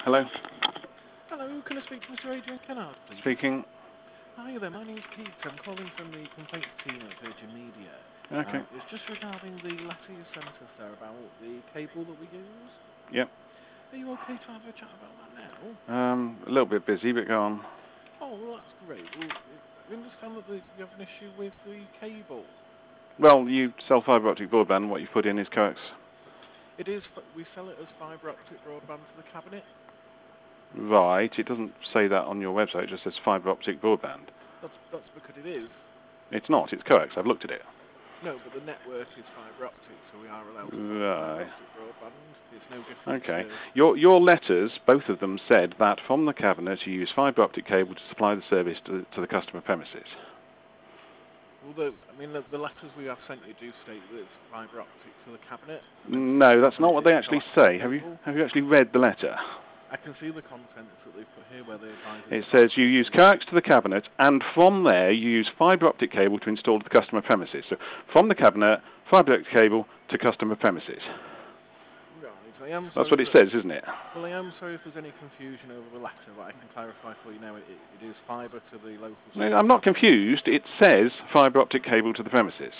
Hello, Hello, can I speak to Mr. Adrian Kennard, please? speaking. Hi there, my name's Pete. I'm calling from the complaints team at Virgin Media. Okay. It's just regarding the letter you sent us there about the cable that we use. Yep. Are you okay to have a chat about that now? A little bit busy, but go on. Oh, well, that's great. Well, we understand that you have an issue with the cable. Well, you sell fibre optic broadband. What you put in is coax. It is. We sell it as fibre optic broadband to the cabinet. Right. It doesn't say that on your website. It just says fibre optic broadband. That's because it is. It's not. It's coax. I've looked at it. No, but the network is fibre optic, so we are allowed to sell Right. fibre optic broadband. It's no different. Okay. Your letters, both of them, said that from the cabinet you use fibre optic cable to supply the service to the customer premises. Well, the letters we have sent you do state that it's fibre optic to the cabinet. No, that's not what they actually say. Have you actually read the letter? I can see the contents that they've put here where they advise. It says you use coax to the cabinet, and from there you use fibre optic cable to install to the customer premises. So from the cabinet, fibre optic cable to customer premises. Right, That's what it says, isn't it? Well, I am sorry if there's any confusion over the letter, but I can clarify for you now. It is fibre to the local. No, I'm not confused. It says fibre optic cable to the premises.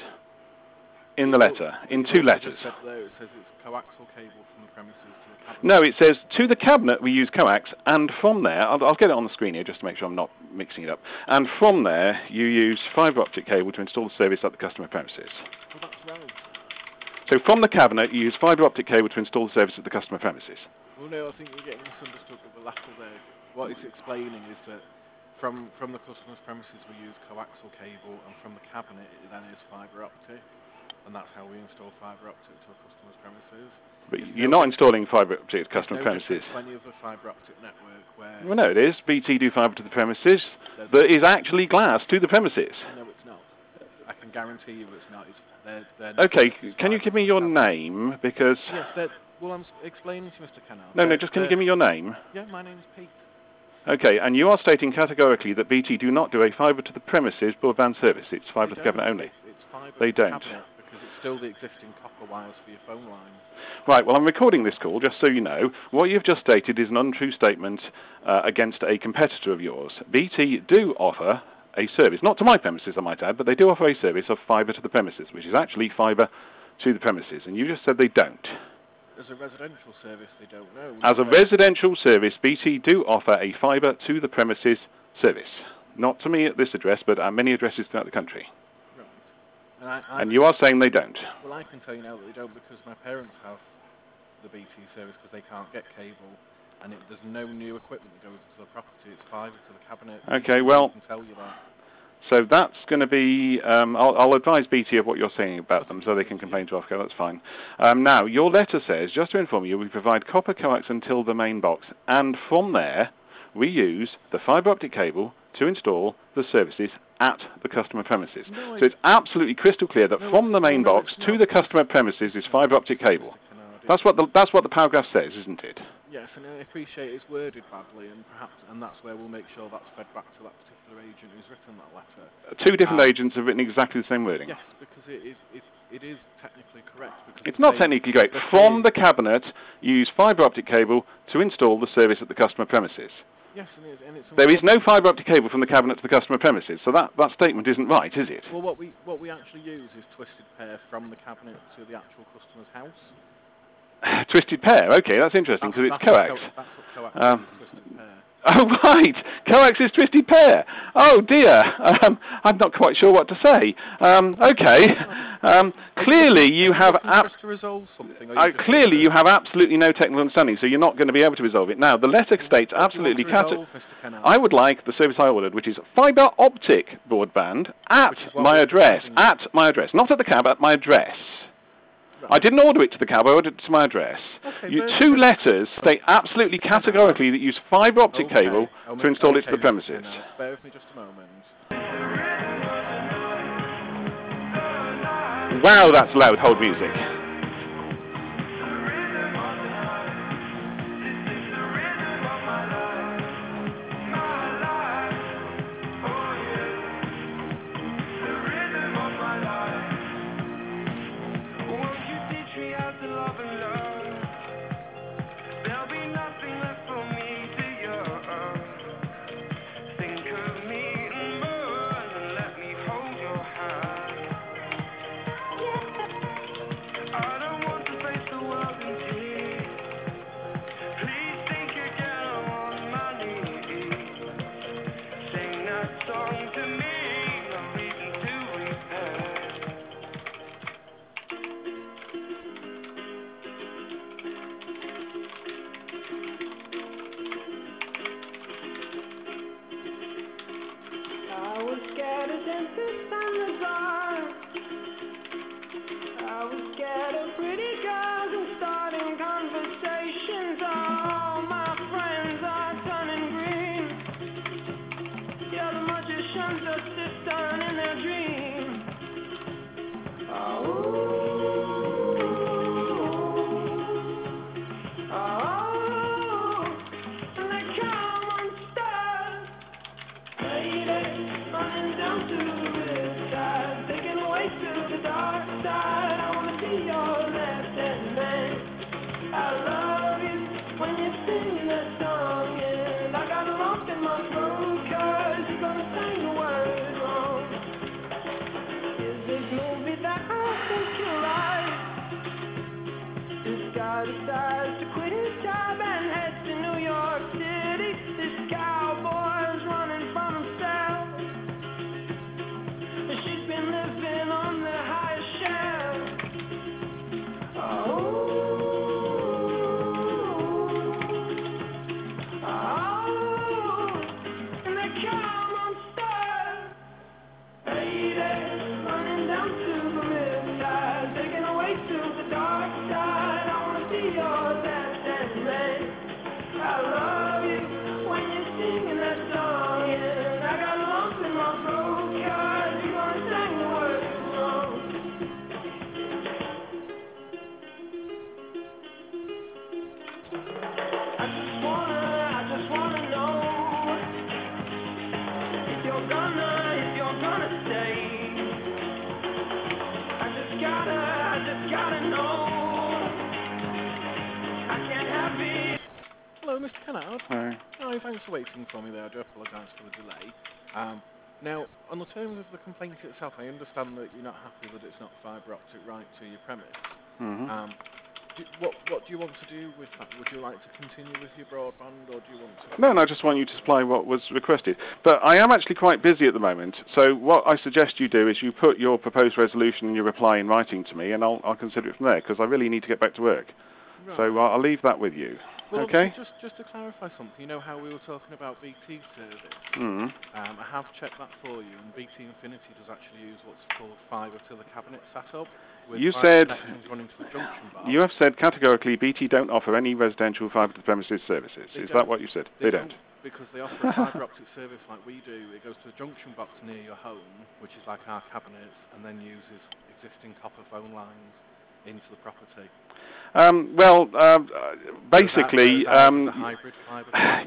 In the letter, in two letters. It says it's coaxial cable from the premises to the cabinet. No, it says to the cabinet we use coax, and from there, I'll get it on the screen here just to make sure I'm not mixing it up. And from there, you use fibre optic cable to install the service at the customer premises. Well, that's right. So from the cabinet, you use fibre optic cable to install the service at the customer premises. Well, no, I think you're getting misunderstood with the letter there. What it's explaining is that from the customer's premises we use coaxial cable, and from the cabinet it then is fibre optic. And that's how we install fibre optic to a customer's premises. But you're not installing fibre optic to customer premises. There's plenty of a fibre optic network where... Well, no, it is. BT do fibre to the premises. There is actually glass to the premises. No, it's not. I can guarantee you it's not. They're okay, can you give me your name? Because... Yes, well, I'm explaining to Mr. Kennard. No, just can you give me your name? Yeah, my name's Pete. Okay, and you are stating categorically that BT do not do a fibre to the premises broadband service. It's fibre to the cabinet only. It's fibre they to the don't. Cabinet because it's still the existing copper wires for your phone line. Right, well, I'm recording this call, just so you know. What you've just stated is an untrue statement against a competitor of yours. BT do offer a service, not to my premises, I might add, but they do offer a service of fibre to the premises, which is actually fibre to the premises, and you just said they don't. As a residential service, they don't know. As a residential service, BT do offer a fibre to the premises service. Not to me at this address, but at many addresses throughout the country. Right. And you are saying they don't. Well, I can tell you now that they don't because my parents have the BT service because they can't get cable, and there's no new equipment that goes into the property. It's fibre to the cabinet. Okay, well, I can tell you that. So that's going to be, I'll advise BT of what you're saying about them so they can complain to Ofcom, that's fine. Now, your letter says, just to inform you, we provide copper coax until the main box, and from there, we use the fibre optic cable to install the services at the customer premises. No, so it's absolutely crystal clear that from the main box to the customer premises is fibre optic cable. That's what the paragraph says, isn't it? Yes, and I appreciate it's worded badly, and that's where we'll make sure that's fed back to that particular agent who's written that letter. Two different agents have written exactly the same wording. Yes, because it is technically correct. Because it's not technically correct. From the cabinet, you use fibre optic cable to install the service at the customer premises. Yes, and it's there is no fibre optic cable from the cabinet to the customer premises, so that statement isn't right, is it? Well, what we actually use is twisted pair from the cabinet to the actual customer's house. Twisted pair, okay, that's interesting because it's coax. That's what coax is, twisted pair. Oh, right, coax is twisted pair. Oh, dear, I'm not quite sure what to say. Okay, clearly you have clearly you have absolutely no technical understanding, so you're not going to be able to resolve it. Now, the letter states absolutely I would like the service I ordered, which is fibre optic broadband at my address, not at the cab, at my address. I didn't order it to the cab, I ordered it to my address. Okay, two letters state absolutely categorically that use fibre optic cable to install it to the premises. Bear with me just a moment. Wow, that's loud, hold music. There'll be nothing left for me. oasis and the dark. I was scared of pretty girls and starting conversations. All my friends are turning green. Yeah, the magicians are sisters in their dreams. Running down to the riverside, taken away to the dark side. I wanna be your left-hand man. I love you when you sing that song, and I got a lump in my throat 'cause you're gonna sing the words wrong. Is this movie that I think you like? This guy decides to quit his job and head to New York City. This cowboy's running from himself. She's been living on the highest shelf. And they come on stars. Lady, running down to the riverside, taken away to the dark side. I wanna be your left-hand man. I love you when you're singing that song, and I got a lump in my throat 'cause you're gonna sing the words wrong. I just wanna know if you're gonna stay. I just gotta know. I can't have it. Hello, Mr. Kennard. Hi. Hi, thanks for waiting for me there. I do apologise for the delay. Now, on the terms of the complaint itself, I understand that you're not happy that it's not fibre optic right to your premise. Mm-hmm. What do you want to do with that? Would you like to continue with your broadband, or do you want to... No, I just want you to supply what was requested. But I am actually quite busy at the moment, so what I suggest you do is you put your proposed resolution and your reply in writing to me, and I'll consider it from there, because I really need to get back to work. Right. So I'll leave that with you. Well, Okay? Just to clarify something, you know how we were talking about BT service? Mm-hmm. I have checked that for you, and BT Infinity does actually use what's called fibre to the cabinet setup. With You fibre said connections running to a junction box. You have said categorically BT don't offer any residential fibre to the premises services. They Is don't. that what you said? They don't. Because they offer a fibre optic service like we do. It goes to a junction box near your home, which is like our cabinets, and then uses existing copper phone lines into the property. Basically, the hybrid fibre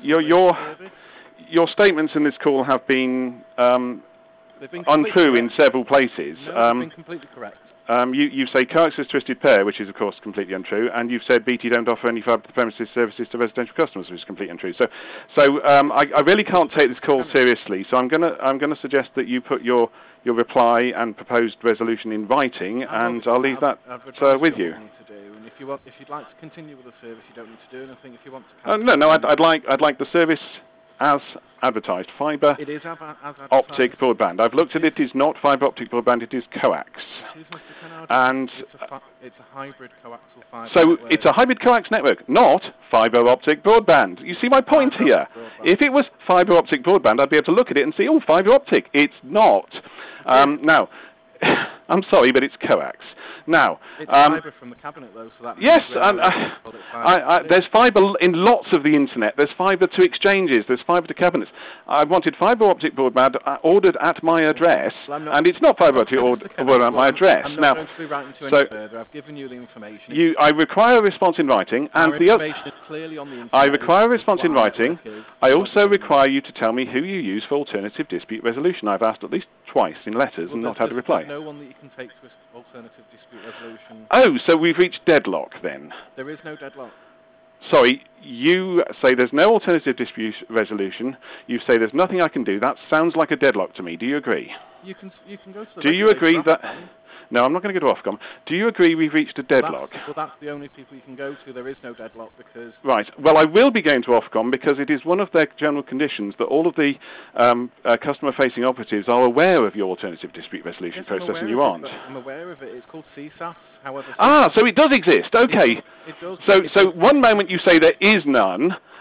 your statements in this call have been They've been untrue in several places. No, they've been completely correct. You say coaxial twisted pair, which is of course completely untrue, and you've said BT don't offer any fibre to the premises services to residential customers, which is completely untrue. So I really can't take this call seriously. So I'm gonna suggest that you put your reply and proposed resolution in writing, and I'll leave that with you. And if you'd like to continue with the service, you don't need to do anything. If you want to, no, I'd like the service as advertised, fibre it is as advertised. optic broadband. I've looked at it. It is not fibre optic broadband. It is coax. It is, Mr. Kennard. And it's a hybrid coaxial fibre. So network. it's a hybrid coax network, not fibre optic broadband. You see my point here? If it was fibre optic broadband, I'd be able to look at it and see, oh, fibre optic. It's not. Now, I'm sorry, but it's coax. Now, it's fibre from the cabinet, though, so that yes, there's fibre in lots of the internet. There's fibre to exchanges. There's fibre to cabinets. I wanted fibre optic broadband ordered at my address, and it's not fibre optic ordered at my address. I'm not going to be writing to any further. I've given you the information. I require a response in writing, and the information is clearly on the internet. I require a response in writing. I also require you to tell me who you use for alternative dispute resolution. I've asked at least twice in letters and not had a reply. There's no one that you can take to alternative dispute resolution. Oh, so we've reached deadlock then? There is no deadlock. Sorry, you say there's no alternative dispute resolution. You say there's nothing I can do. That sounds like a deadlock to me. Do you agree? You can go to the... Do you agree that... No, I'm not going to go to Ofcom. Do you agree we've reached a deadlock? That's the only people you can go to. There is no deadlock because... Right. Well, I will be going to Ofcom because it is one of their general conditions that all of the customer-facing operatives are aware of your alternative dispute resolution process, and you aren't. I'm aware of it. It's called CSAS. However, so it does exist. Okay. It does. So one moment you say there is none,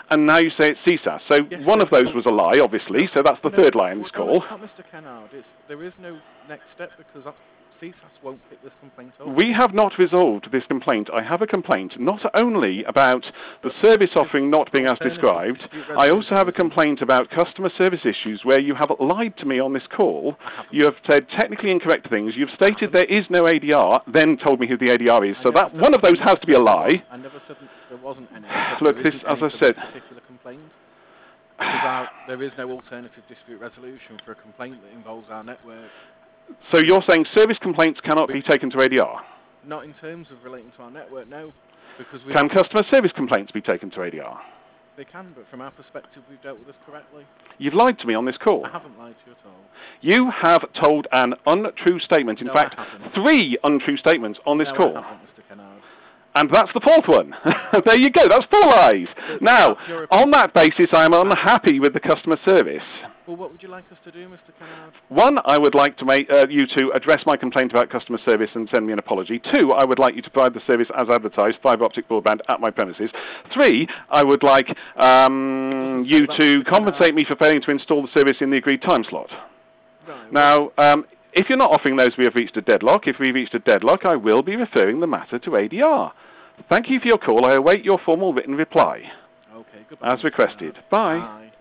and now you say it's CSAS. So Yes, one of those was a lie, obviously, so that's the third lie in this call. No, it's not, Mr. Kennard. There is no next step because CSAS won't pick this complaint up. We have not resolved this complaint. I have a complaint not only about the service offering not being as described, I also have a complaint about customer service issues where you have lied to me on this call. You have said technically incorrect things. You've stated there is no ADR, then told me who the ADR is. So that one of those has to be a lie. I never said there wasn't any. Look, this, as I said, particular complaint. Because there is no alternative dispute resolution for a complaint that involves our network. So you're saying service complaints cannot be taken to ADR? Not in terms of relating to our network, no. Because can customer service complaints be taken to ADR? They can, but from our perspective, we've dealt with this correctly. You've lied to me on this call. I haven't lied to you at all. You have told an untrue statement. In fact, 3 untrue statements on this call. I haven't, Mr. Kennard. And that's the 4th one. There you go, that's 4 lies. Now, on that basis, I am unhappy with the customer service. Well, what would you like us to do, Mr. Kennard? 1, I would like to make you to address my complaint about customer service and send me an apology. 2, I would like you to provide the service as advertised, fibre optic broadband at my premises. 3, I would like you to compensate me for failing to install the service in the agreed time slot. Right, now, if you're not offering those, we have reached a deadlock. If we've reached a deadlock, I will be referring the matter to ADR. Thank you for your call. I await your formal written reply. Okay, goodbye. As requested. Bye.